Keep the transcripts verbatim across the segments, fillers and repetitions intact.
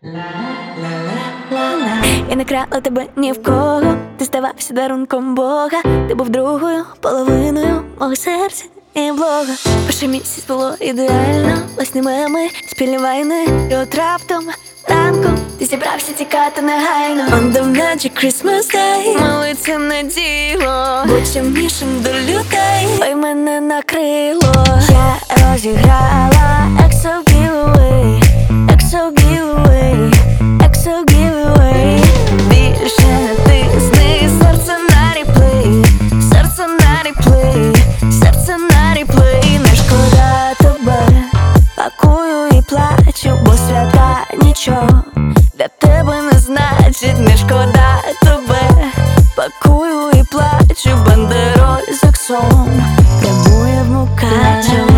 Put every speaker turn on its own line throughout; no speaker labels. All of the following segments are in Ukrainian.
Я не крала тебе ні в кого, ти ставався дарунком Бога. Ти був другою половиною мого серця і блога. Перший місяць було ідеально, власні меми, спільні вайни. І от раптом ранком ти зібрався тікати негайно. On the magic Christmas day молиться на діло, будь чимнішим до людей, ой мене накрило. Я розіграла ексо giveaway, ексо giveaway, ексо giveaway. Більше не тисни, серце на реплей, серце на реплей, серце на реплей. Не шкода тебе, пакую і плачу, бо свята нічого для тебе не значить. Не шкода тебе, пакую і плачу, бандероль з іксом прямує в Мукачево.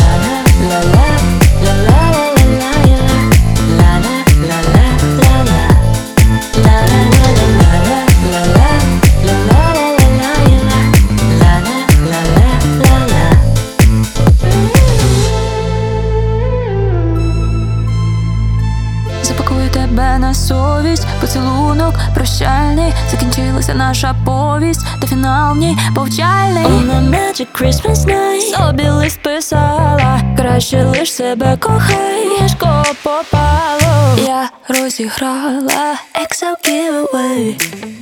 Запакую тебе на совість, поцілунок прощальний. Закінчилася наша повість, та фінал в ній повчальний.
On the magic Christmas night
Собі лист писала, краще лиш себе кохай, ніж кого попало. Я розіграла ексо giveaway,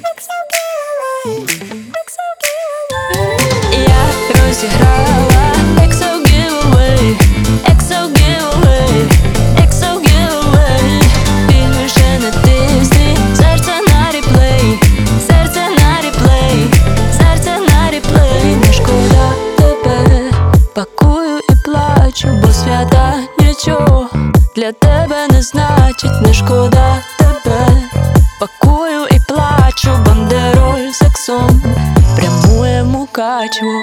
я розіграла ексо giveaway, ексо giveaway, ексо giveaway. Більше не тисни, серце на реплей, серце на реплей, серце на реплей. Не шкода тебе, пакую і плачу, бо свята нічого для тебе не значить. Не шкода тебе, пакую і плачу, бандероль з іксом прямує в Мукачево.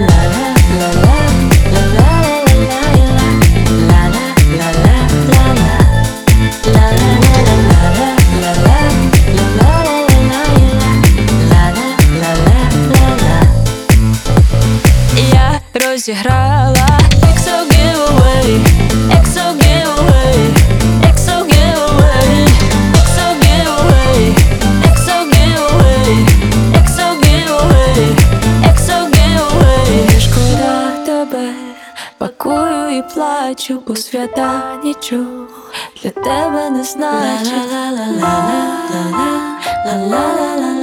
Я розіграла ексо giveaway, ексо giveaway, ексо giveaway, ексо giveaway, ексо giveaway, ексо giveaway, ексо giveaway. Не шкода тебе, пакую і плачу, бо свята нічого для тебе не значить.